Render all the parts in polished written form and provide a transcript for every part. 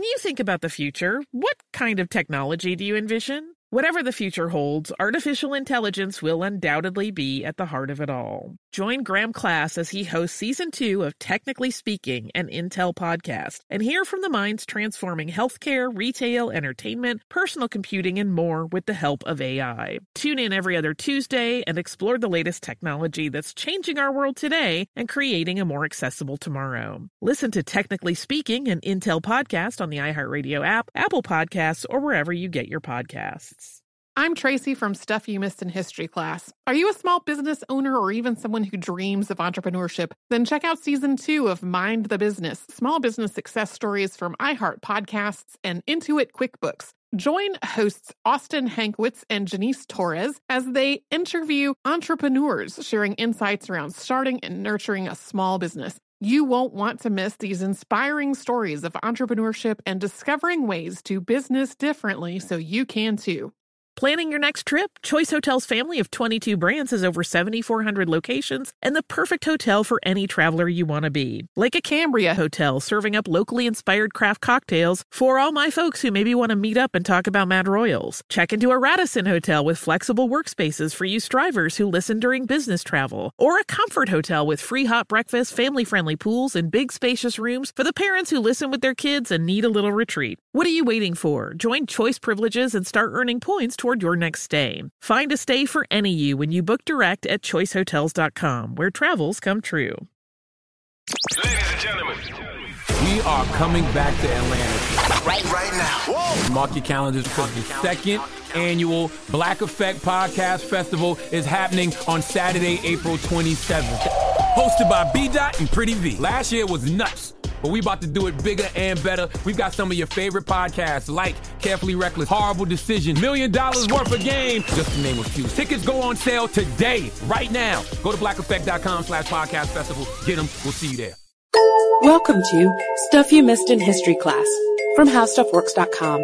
you think about the future, what kind of technology do you envision? Whatever the future holds, artificial intelligence will undoubtedly be at the heart of it all. Join Graham Class as he hosts Season 2 of Technically Speaking, an Intel podcast, and hear from the minds transforming healthcare, retail, entertainment, personal computing, and more with the help of AI. Tune in every other Tuesday and explore the latest technology that's changing our world today and creating a more accessible tomorrow. Listen to Technically Speaking, an Intel podcast on the iHeartRadio app, Apple Podcasts, or wherever you get your podcasts. I'm Tracy from Stuff You Missed in History Class. Are you a small business owner or even someone who dreams of entrepreneurship? Then check out Season 2 of Mind the Business, Small Business Success Stories from iHeart Podcasts and Intuit QuickBooks. Join hosts Austin Hankwitz and Janice Torres as they interview entrepreneurs sharing insights around starting and nurturing a small business. You won't want to miss these inspiring stories of entrepreneurship and discovering ways to business differently so you can too. Planning your next trip? Choice Hotels' family of 22 brands has over 7,400 locations and the perfect hotel for any traveler you want to be. Like a Cambria Hotel, serving up locally inspired craft cocktails for all my folks who maybe want to meet up and talk about Mad Royals. Check into a Radisson Hotel with flexible workspaces for you strivers who listen during business travel. Or a Comfort Hotel with free hot breakfast, family-friendly pools, and big spacious rooms for the parents who listen with their kids and need a little retreat. What are you waiting for? Join Choice Privileges and start earning points toward your next stay. Find a stay for any you when you book direct at choicehotels.com, where travels come true. Ladies and gentlemen, we are coming back to Atlanta right now. Whoa. Mark your calendars because the second annual Black Effect Podcast Festival is happening on Saturday, April 27th. Hosted by B-Dot and Pretty V. Last year was nuts, but we about to do it bigger and better. We've got some of your favorite podcasts like Carefully Reckless, Horrible Decision, $1 Million Worth of Game, just to name a few. Tickets go on sale today, right now. Go to blackeffect.com/podcast festival. Get them. We'll see you there. Welcome to Stuff You Missed in History Class from HowStuffWorks.com.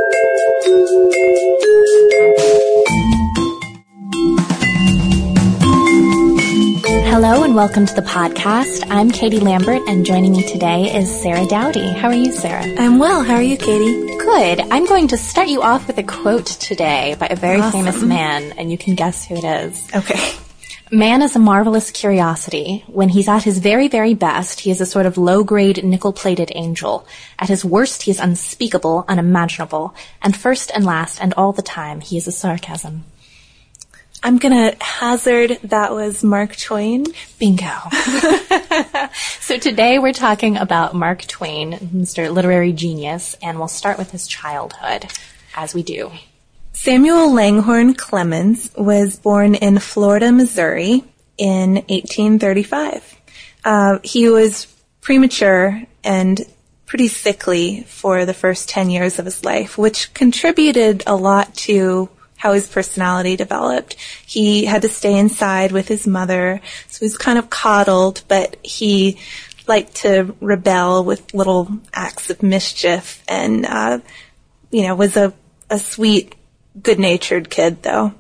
Hello and welcome to the podcast. I'm Katie Lambert and joining me today is Sarah Dowdy. How are you, Sarah? I'm well. How are you, Katie? Good. I'm going to start you off with a quote today by a very famous man, and you can guess who it is. Okay. Man is a marvelous curiosity. When he's at his very, very best, he is a sort of low-grade, nickel-plated angel. At his worst, he is unspeakable, unimaginable. And first and last, and all the time, he is a sarcasm. I'm gonna hazard that was Mark Twain. Bingo. So today we're talking about Mark Twain, Mr. Literary Genius, and we'll start with his childhood, as we do. Samuel Langhorne Clemens was born in Florida, Missouri in 1835. He was premature and pretty sickly for the first 10 years of his life, which contributed a lot to how his personality developed. He had to stay inside with his mother, so he was kind of coddled, but he liked to rebel with little acts of mischief and, was a sweet, good-natured kid, though.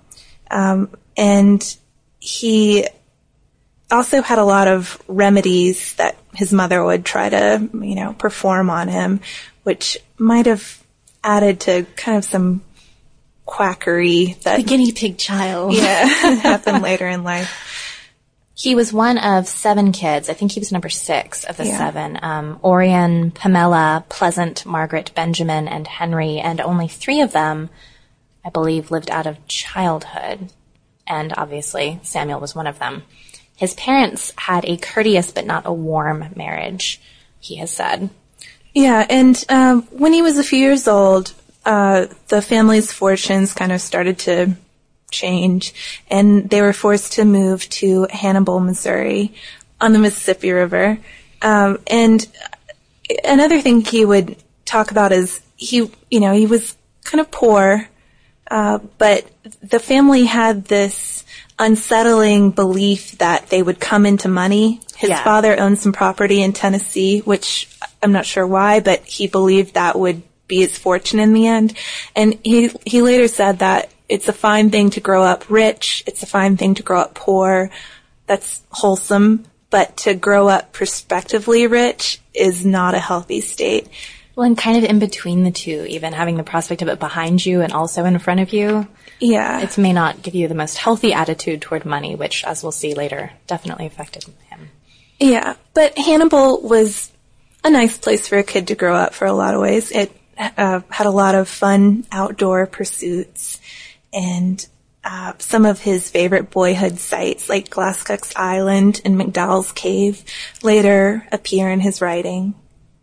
And he also had a lot of remedies that his mother would try to, perform on him, which might have added to kind of some quackery that the guinea pig child. Yeah, happened later in life. He was one of 7 kids. I think he was number 6 of the 7. Orion, Pamela, Pleasant, Margaret, Benjamin, and Henry, and only 3 of them, I believe, lived out of childhood. And obviously, Samuel was one of them. His parents had a courteous but not a warm marriage, he has said. Yeah, and when he was a few years old, the family's fortunes kind of started to change, and they were forced to move to Hannibal, Missouri, on the Mississippi River. And another thing he would talk about is he was kind of poor, but the family had this unsettling belief that they would come into money. His father owned some property in Tennessee, which I'm not sure why, but he believed that would be his fortune in the end. And he later said that it's a fine thing to grow up rich. It's a fine thing to grow up poor. That's wholesome. But to grow up prospectively rich is not a healthy state. Well, and kind of in between the two, even having the prospect of it behind you and also in front of you. Yeah. It may not give you the most healthy attitude toward money, which, as we'll see later, definitely affected him. Yeah, but Hannibal was a nice place for a kid to grow up for a lot of ways. It had a lot of fun outdoor pursuits, and some of his favorite boyhood sites, like Glasscock's Island and McDowell's Cave, later appear in his writing.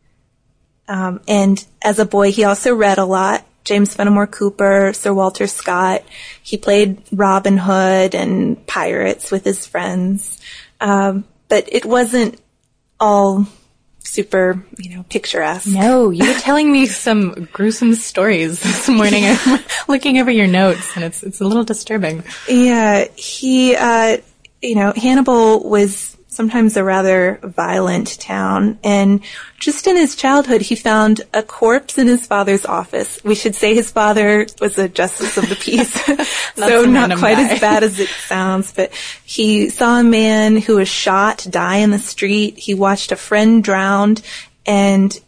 And as a boy, he also read a lot. James Fenimore Cooper, Sir Walter Scott. He played Robin Hood and pirates with his friends. But it wasn't all super, picturesque. No, you were telling me some gruesome stories this morning. I'm looking over your notes, and it's a little disturbing. Yeah, he, Hannibal was sometimes a rather violent town, and just in his childhood, he found a corpse in his father's office. We should say his father was a justice of the peace, so not quite as bad as it sounds, but he saw a man who was shot die in the street. He watched a friend drowned, and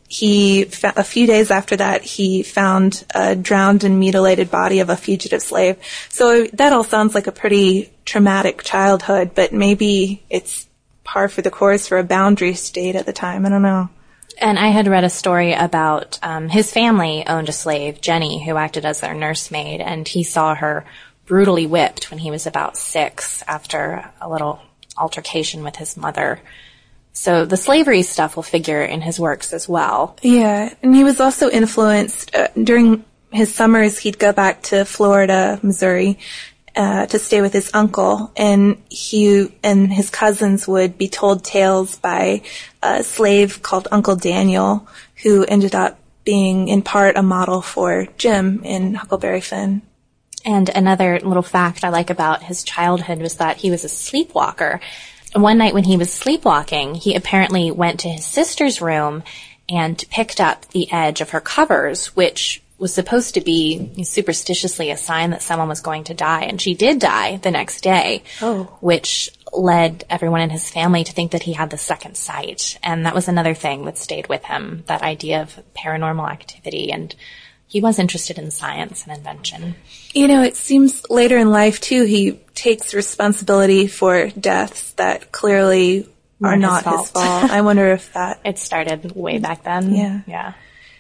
a few days after that, he found a drowned and mutilated body of a fugitive slave. So that all sounds like a pretty traumatic childhood, but maybe it's par for the course for a boundary state at the time. I don't know. And I had read a story about his family owned a slave, Jenny, who acted as their nursemaid, and he saw her brutally whipped when he was about 6 after a little altercation with his mother. So the slavery stuff will figure in his works as well. Yeah, and he was also influenced during his summers. He'd go back to Florida, Missouri, to stay with his uncle, and he and his cousins would be told tales by a slave called Uncle Daniel, who ended up being in part a model for Jim in Huckleberry Finn. And another little fact I like about his childhood was that he was a sleepwalker. One night when he was sleepwalking, he apparently went to his sister's room and picked up the edge of her covers, which was supposed to be superstitiously a sign that someone was going to die. And she did die the next day, which led everyone in his family to think that he had the second sight. And that was another thing that stayed with him, that idea of paranormal activity. And he was interested in science and invention. It seems later in life, too, he takes responsibility for deaths that clearly are not his fault. I wonder if that... It started way back then. Yeah.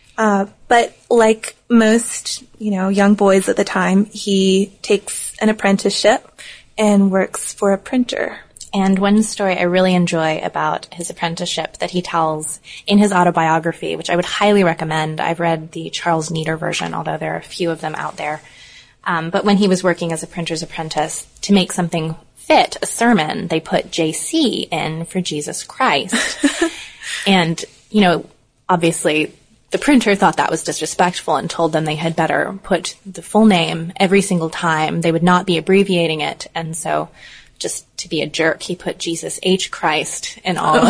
But like most, young boys at the time, he takes an apprenticeship and works for a printer. And one story I really enjoy about his apprenticeship that he tells in his autobiography, which I would highly recommend. I've read the Charles Neater version, although there are a few of them out there. But when he was working as a printer's apprentice, to make something fit, a sermon, they put JC in for Jesus Christ. And, obviously the printer thought that was disrespectful and told them they had better put the full name every single time. They would not be abbreviating it. And so just to be a jerk, he put Jesus H. Christ in all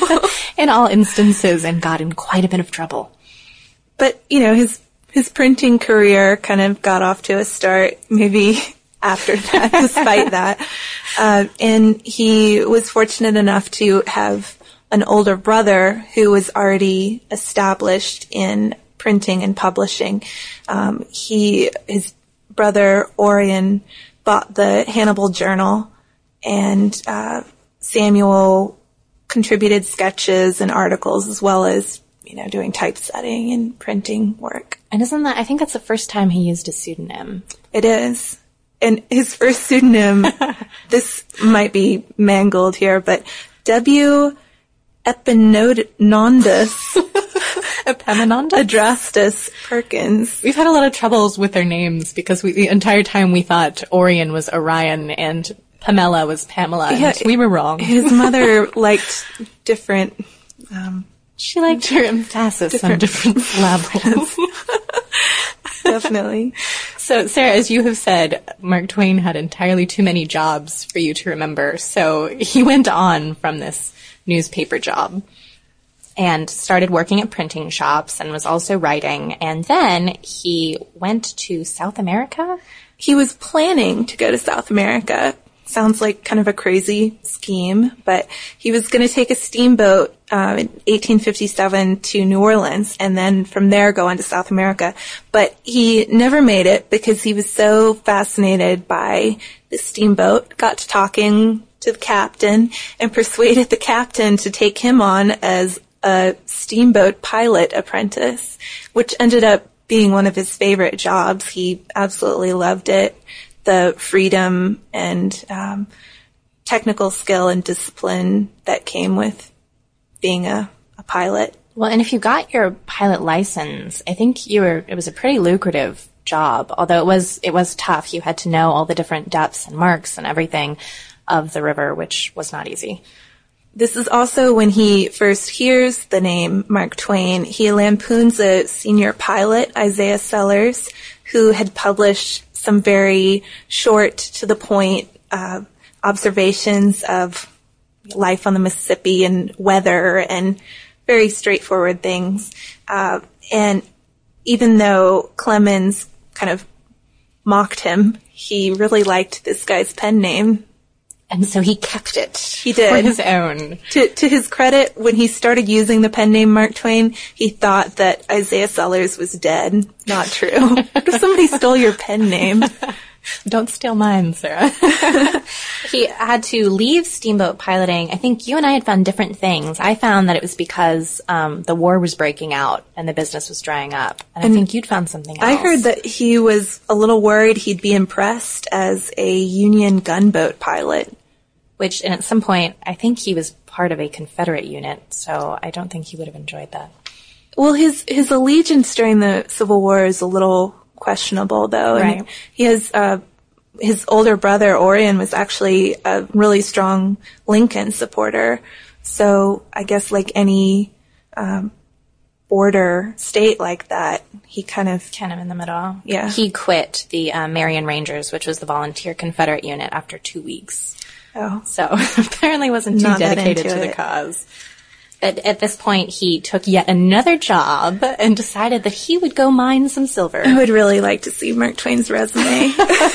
in all instances and got in quite a bit of trouble. But, his printing career kind of got off to a start maybe after that, despite that. And he was fortunate enough to have an older brother who was already established in printing and publishing. His brother Orion bought the Hannibal Journal, and Samuel contributed sketches and articles as well as, doing typesetting and printing work. And I think that's the first time he used a pseudonym. It is. And his first pseudonym, this might be mangled here, but W. Epaminondas Adrastus Perkins. We've had a lot of troubles with their names because the entire time we thought Orion was Orion and Pamela was Pamela. Yeah, and we were wrong. His mother liked different... she liked her emphasis on different syllables. Definitely. So, Sarah, as you have said, Mark Twain had entirely too many jobs for you to remember. So he went on from this newspaper job and started working at printing shops and was also writing. And then he went to South America. He was planning to go to South America. Sounds like kind of a crazy scheme, but he was going to take a steamboat in 1857 to New Orleans, and then from there go on to South America. But he never made it because he was so fascinated by the steamboat, got to talking to the captain, and persuaded the captain to take him on as a steamboat pilot apprentice, which ended up being one of his favorite jobs. He absolutely loved it. The freedom and technical skill and discipline that came with being a pilot. Well, and if you got your pilot license, I think it was a pretty lucrative job, although it was tough. You had to know all the different depths and marks and everything of the river, which was not easy. This is also when he first hears the name Mark Twain. He lampoons a senior pilot, Isaiah Sellers, who had published some very short, to the point observations of life on the Mississippi and weather and very straightforward things. And even though Clemens kind of mocked him, he really liked this guy's pen name. And so he kept it. He did. For his own. To his credit, when he started using the pen name Mark Twain, he thought that Isaiah Sellers was dead. Not true. Somebody stole your pen name. Don't steal mine, Sarah. He had to leave steamboat piloting. I think you and I had found different things. I found that it was because the war was breaking out and the business was drying up. And I think you'd found something else. I heard that he was a little worried he'd be impressed as a Union gunboat pilot. Which, and at some point, I think he was part of a Confederate unit, so I don't think he would have enjoyed that. Well, his allegiance during the Civil War is a little questionable, though. Right. And he has his older brother Orion was actually a really strong Lincoln supporter. So I guess like any border state like that, he kind of in the middle. Yeah. He quit the Marion Rangers, which was the volunteer Confederate unit, after 2 weeks. Oh. So apparently wasn't too Not dedicated to the cause. But at this point, he took yet another job and decided that he would go mine some silver. I would really like to see Mark Twain's resume.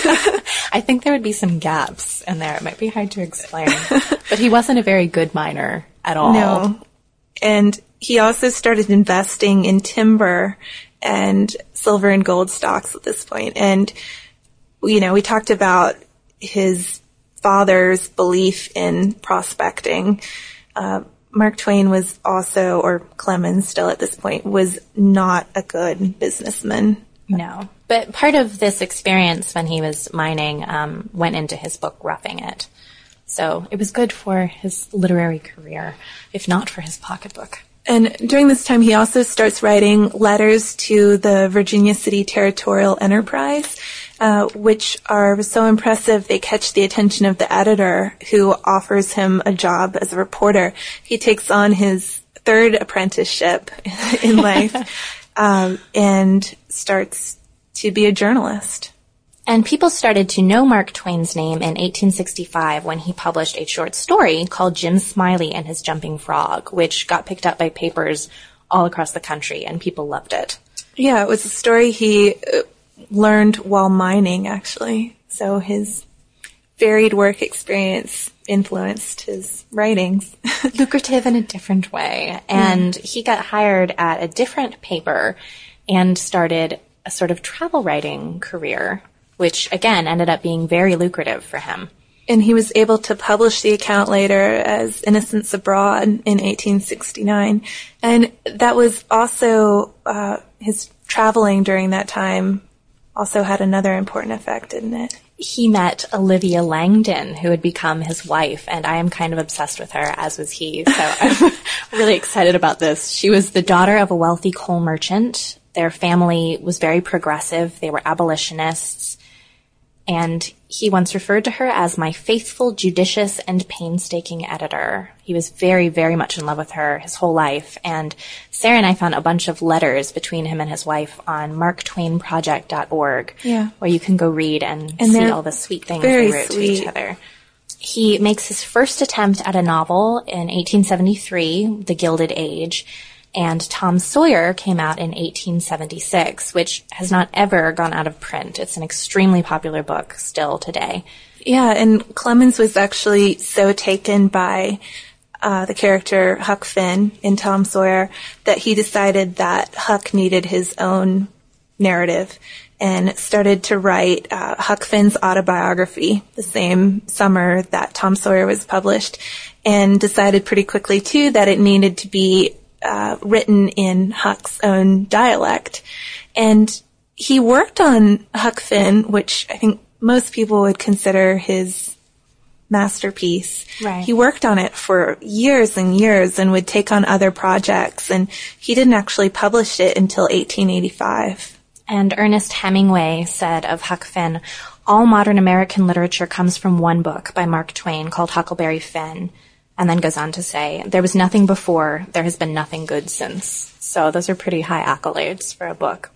I think there would be some gaps in there. It might be hard to explain. But he wasn't a very good miner at all. No. And he also started investing in timber and silver and gold stocks at this point. And, you know, we talked about his father's belief in prospecting. Mark Twain was also, or Clemens still at this point, was not a good businessman. No. But part of this experience when he was mining went into his book, Roughing It. So it was good for his literary career, if not for his pocketbook. And during this time, he also starts writing letters to the Virginia City Territorial Enterprise, which are so impressive they catch the attention of the editor, who offers him a job as a reporter. He takes on his third apprenticeship in life and starts to be a journalist. And people started to know Mark Twain's name in 1865 when he published a short story called Jim Smiley and His Jumping Frog, which got picked up by papers all across the country, and people loved it. Yeah, it was a story he learned while mining, actually. So his varied work experience influenced his writings. Lucrative in a different way. And he got hired at a different paper and started a sort of travel writing career, which, again, ended up being very lucrative for him. And he was able to publish the account later as Innocents Abroad in 1869. And that was also, his traveling during that time also had another important effect, didn't it? He met Olivia Langdon, who had become his wife, and I am kind of obsessed with her, as was he. So I'm really excited about this. She was the daughter of a wealthy coal merchant. Their family was very progressive. They were abolitionists. And he once referred to her as my faithful, judicious, and painstaking editor. He was very, very much in love with her his whole life. And Sarah and I found a bunch of letters between him and his wife on marktwainproject.org, where you can go read and see all the sweet things they wrote to each other. He makes his first attempt at a novel in 1873, The Gilded Age, and Tom Sawyer came out in 1876, which has not ever gone out of print. It's an extremely popular book still today. Yeah, and Clemens was actually so taken by the character Huck Finn in Tom Sawyer, that he decided that Huck needed his own narrative and started to write Huck Finn's autobiography the same summer that Tom Sawyer was published, and decided pretty quickly, too, that it needed to be written in Huck's own dialect. And he worked on Huck Finn, which I think most people would consider his masterpiece. Right. He worked on it for years and years and would take on other projects, and he didn't actually publish it until 1885. And Ernest Hemingway said of Huck Finn, all modern American literature comes from one book by Mark Twain called Huckleberry Finn, and then goes on to say, there was nothing before, there has been nothing good since. So those are pretty high accolades for a book.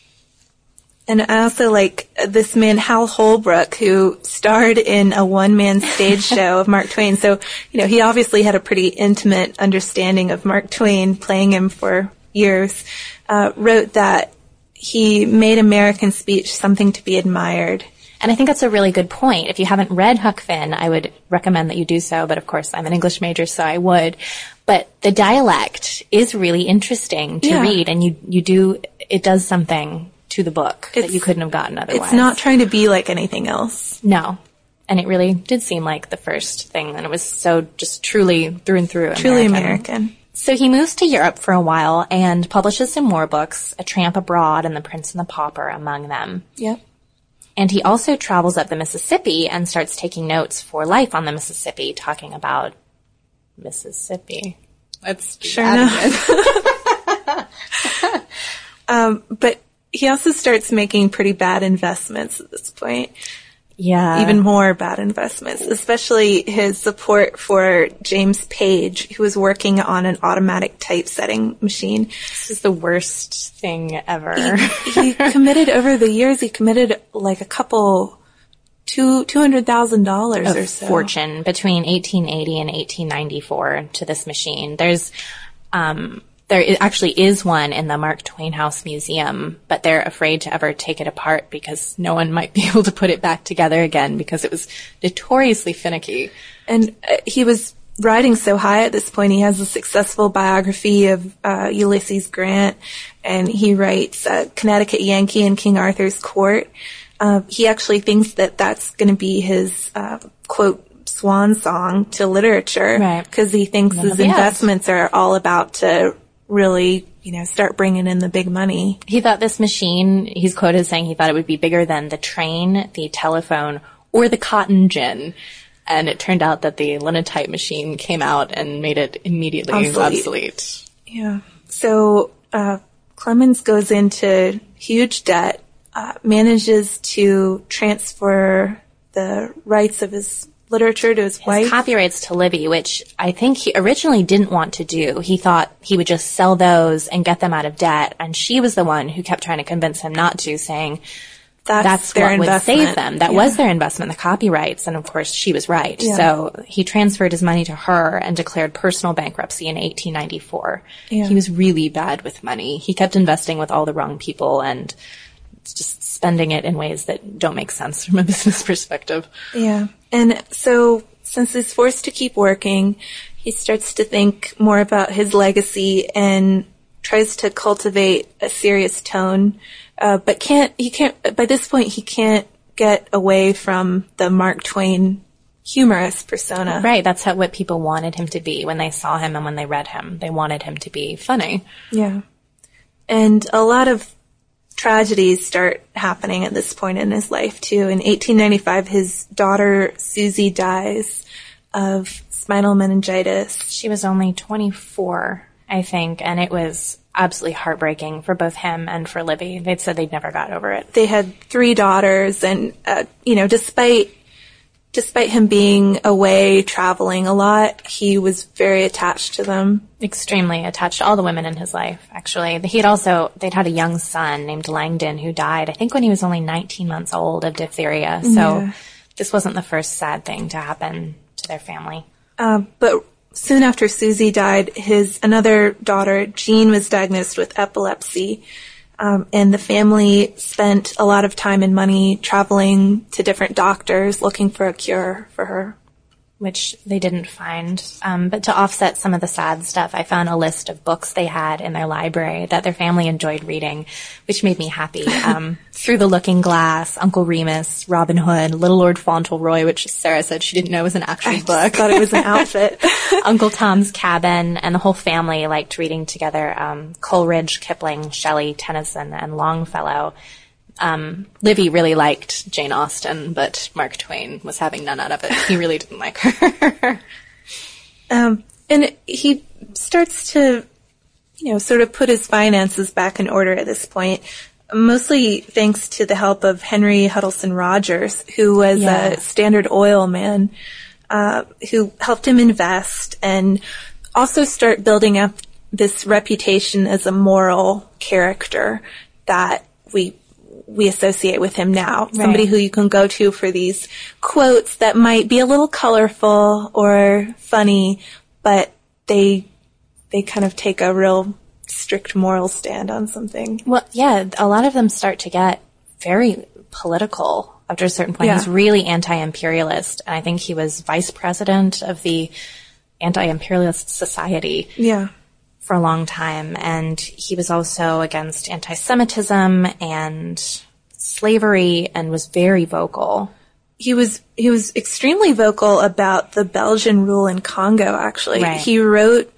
And I also like this man, Hal Holbrook, who starred in a one-man stage show of Mark Twain. So, he obviously had a pretty intimate understanding of Mark Twain, playing him for years, wrote that he made American speech something to be admired. And I think that's a really good point. If you haven't read Huck Finn, I would recommend that you do so. But of course, I'm an English major, so I would. But the dialect is really interesting to read, and it does something to the book that you couldn't have gotten otherwise. It's not trying to be like anything else. No. And it really did seem like the first thing, and it was so just truly through and through American. Truly American. So he moves to Europe for a while and publishes some more books, A Tramp Abroad and The Prince and the Pauper among them. Yep. And he also travels up the Mississippi and starts taking notes for life on the Mississippi, talking about Mississippi. Let's do sure that again. But he also starts making pretty bad investments at this point. Yeah. Even more bad investments, especially his support for James Page, who was working on an automatic typesetting machine. This is the worst thing ever. He committed over the years, he committed like a couple, $200,000 or so. Fortune between 1880 and 1894 to this machine. There actually is one in the Mark Twain House Museum, but they're afraid to ever take it apart because no one might be able to put it back together again because it was notoriously finicky. And he was riding so high at this point. He has a successful biography of Ulysses Grant, and he writes Connecticut Yankee in King Arthur's Court. He actually thinks that that's going to be his, quote, swan song to literature, right? Because he thinks his investments are all about to really, start bringing in the big money. He thought this machine, he's quoted saying he thought it would be bigger than the train, the telephone, or the cotton gin. And it turned out that the linotype machine came out and made it immediately obsolete. Yeah. So, Clemens goes into huge debt, manages to transfer the rights of his literature to his wife. Copyrights to Libby, which I think he originally didn't want to do. He thought he would just sell those and get them out of debt. And she was the one who kept trying to convince him not to, saying that's their what investment. would save them. That was their investment, the copyrights. And of course, she was right. Yeah. So he transferred his money to her and declared personal bankruptcy in 1894. Yeah. He was really bad with money. He kept investing with all the wrong people and just spending it in ways that don't make sense from a business perspective. Yeah. And so since he's forced to keep working, he starts to think more about his legacy and tries to cultivate a serious tone, but by this point, he can't get away from the Mark Twain humorous persona. Right. That's what people wanted him to be when they saw him and when they read him. They wanted him to be funny. Yeah. And a lot of tragedies start happening at this point in his life, too. In 1895, his daughter, Susie, dies of spinal meningitis. She was only 24, I think, and it was absolutely heartbreaking for both him and for Libby. They'd said they'd never got over it. They had 3 daughters, and, despite him being away traveling a lot, he was very attached to them. Extremely attached to all the women in his life, actually. They'd had a young son named Langdon who died, I think when he was only 19 months old, of diphtheria. So this wasn't the first sad thing to happen to their family. But soon after Susie died, his another daughter, Jean, was diagnosed with epilepsy. And the family spent a lot of time and money traveling to different doctors looking for a cure for her which they didn't find. But to offset some of the sad stuff, I found a list of books they had in their library that their family enjoyed reading, which made me happy. Through the Looking Glass, Uncle Remus, Robin Hood, Little Lord Fauntleroy, which Sarah said she didn't know was an actual book. I thought it was an outfit. Uncle Tom's Cabin, and the whole family liked reading together. Coleridge, Kipling, Shelley, Tennyson, and Longfellow. Livy really liked Jane Austen, but Mark Twain was having none out of it. He really didn't like her. And he starts to, sort of put his finances back in order at this point, mostly thanks to the help of Henry Huddleston Rogers, who was a Standard Oil man, who helped him invest and also start building up this reputation as a moral character that we associate with him now. Right. Somebody who you can go to for these quotes that might be a little colorful or funny, but they kind of take a real strict moral stand on something. Well, yeah, a lot of them start to get very political after a certain point. Yeah. He's really anti-imperialist, and I think he was vice president of the Anti-Imperialist Society. Yeah. For a long time, and he was also against anti-Semitism and slavery and was very vocal. He was extremely vocal about the Belgian rule in Congo, actually. Right. He wrote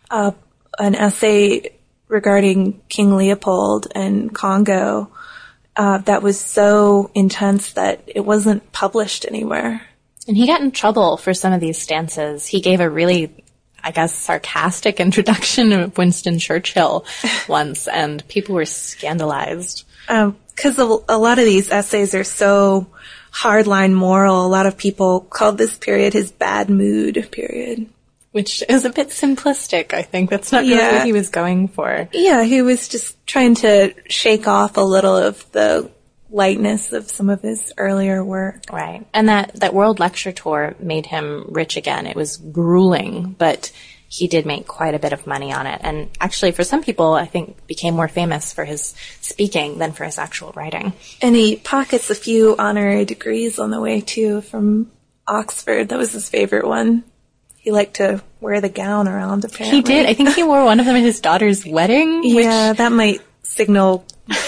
an essay regarding King Leopold and Congo that was so intense that it wasn't published anywhere. And he got in trouble for some of these stances. He gave a really, I guess, sarcastic introduction of Winston Churchill once, and people were scandalized. Because a lot of these essays are so hardline moral, a lot of people called this period his bad mood period. Which is a bit simplistic, I think. That's not really what he was going for. Yeah, he was just trying to shake off a little of the lightness of some of his earlier work. Right. And that World Lecture Tour made him rich again. It was grueling, but he did make quite a bit of money on it. And actually, for some people, I think became more famous for his speaking than for his actual writing. And he pockets a few honorary degrees on the way, too, from Oxford. That was his favorite one. He liked to wear the gown around, apparently. He did. I think he wore one of them at his daughter's wedding. Yeah, that might signal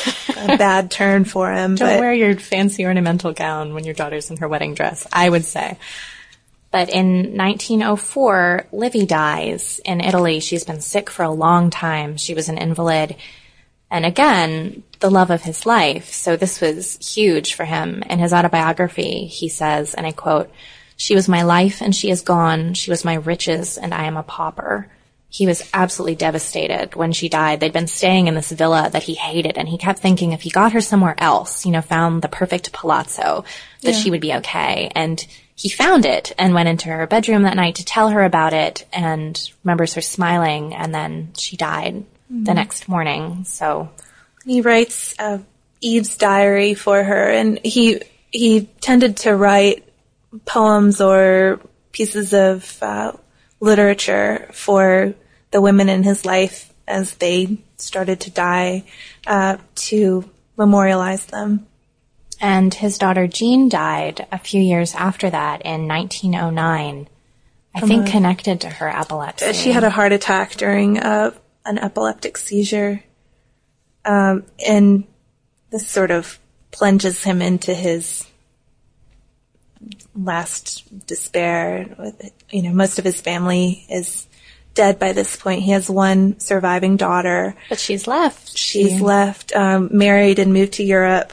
a bad turn for him. Don't wear your fancy ornamental gown when your daughter's in her wedding dress, I would say. But in 1904, Livy dies in Italy. She's been sick for a long time. She was an invalid. And again, the love of his life. So this was huge for him. In his autobiography, he says, and I quote, "She was my life and she is gone. She was my riches and I am a pauper." He was absolutely devastated when she died. They'd been staying in this villa that he hated, and he kept thinking if he got her somewhere else, found the perfect palazzo, that she would be okay. And he found it and went into her bedroom that night to tell her about it, and remembers her smiling, and then she died the next morning. So he writes Eve's diary for her, and he tended to write poems or pieces of literature for the women in his life as they started to die, to memorialize them. And his daughter Jean died a few years after that in 1909, I think connected to her epilepsy. She had a heart attack during an epileptic seizure, and this sort of plunges him into his last despair. Most of his family is dead by this point. He has one surviving daughter. But she's left. She's left, married and moved to Europe.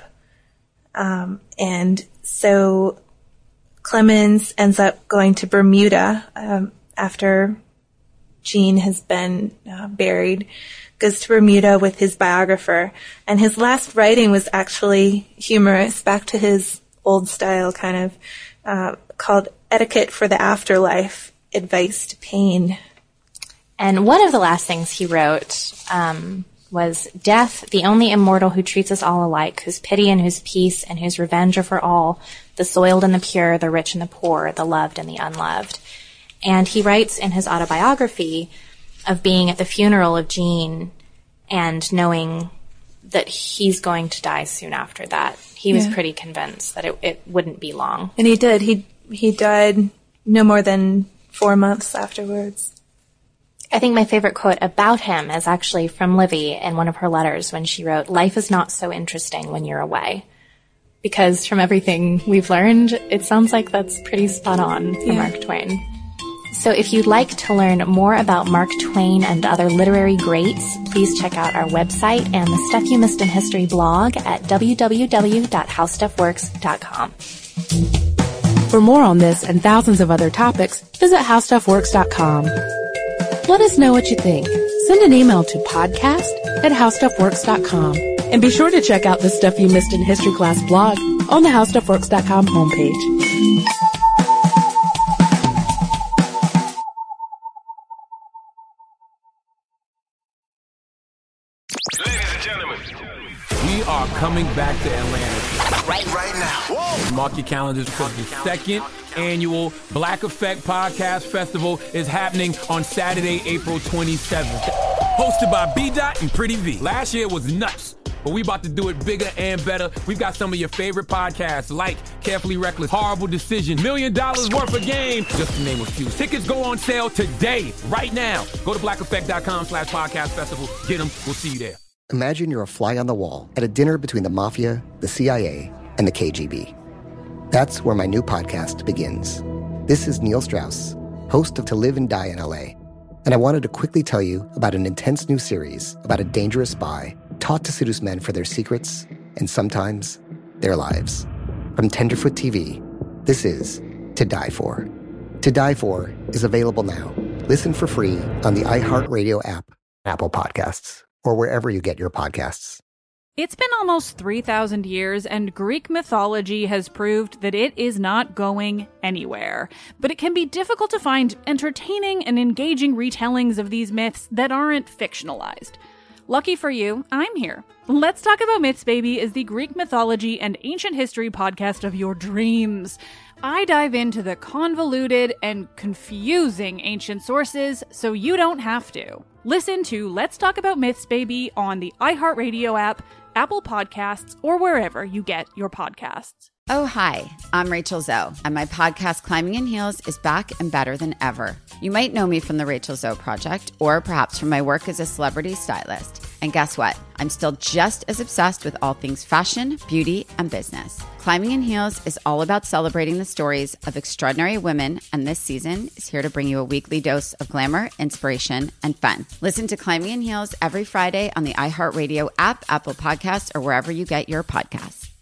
And so Clemens ends up going to Bermuda after Jean has been buried, goes to Bermuda with his biographer. And his last writing was actually humorous, back to his old style, kind of called Etiquette for the Afterlife, Advice to Pain. And one of the last things he wrote was, "Death, the only immortal who treats us all alike, whose pity and whose peace and whose revenge are for all, the soiled and the pure, the rich and the poor, the loved and the unloved." And he writes in his autobiography of being at the funeral of Jean and knowing that he's going to die soon after that. He was pretty convinced that it wouldn't be long. And he did. He died no more than 4 months afterwards. I think my favorite quote about him is actually from Livy in one of her letters when she wrote, "Life is not so interesting when you're away." Because from everything we've learned, it sounds like that's pretty spot on for Mark Twain. So if you'd like to learn more about Mark Twain and other literary greats, please check out our website and the Stuff You Missed in History blog at www.howstuffworks.com. For more on this and thousands of other topics, visit howstuffworks.com. Let us know what you think. Send an email to podcast@howstuffworks.com. And be sure to check out the Stuff You Missed in History Class blog on the howstuffworks.com homepage. Ladies and gentlemen, We are coming back to Atlanta. right now. Whoa. Mark your calendars because the second annual Black Effect Podcast Festival is happening on Saturday, April 27th. Hosted by B-Dot and Pretty V. Last year was nuts, but we about to do it bigger and better. We've got some of your favorite podcasts like Carefully Reckless, Horrible Decision, $1 Million Worth of Game, just to name a few. Tickets go on sale today, right now. Go to blackeffect.com/podcast festival. Get them. We'll see you there. Imagine you're a fly on the wall at a dinner between the Mafia, the CIA, and the KGB. That's where my new podcast begins. This is Neil Strauss, host of To Live and Die in LA, and I wanted to quickly tell you about an intense new series about a dangerous spy taught to seduce men for their secrets and sometimes their lives. From Tenderfoot TV, this is To Die For. To Die For is available now. Listen for free on the iHeartRadio app, Apple Podcasts, or wherever you get your podcasts. It's been almost 3,000 years, and Greek mythology has proved that it is not going anywhere. But it can be difficult to find entertaining and engaging retellings of these myths that aren't fictionalized. Lucky for you, I'm here. Let's Talk About Myths, Baby is the Greek mythology and ancient history podcast of your dreams. I dive into the convoluted and confusing ancient sources so you don't have to. Listen to Let's Talk About Myths, Baby on the iHeartRadio app, Apple Podcasts, or wherever you get your podcasts. Oh, hi, I'm Rachel Zoe, and my podcast Climbing in Heels is back and better than ever. You might know me from the Rachel Zoe Project, or perhaps from my work as a celebrity stylist. And guess what? I'm still just as obsessed with all things fashion, beauty, and business. Climbing in Heels is all about celebrating the stories of extraordinary women, and this season is here to bring you a weekly dose of glamour, inspiration, and fun. Listen to Climbing in Heels every Friday on the iHeartRadio app, Apple Podcasts, or wherever you get your podcasts.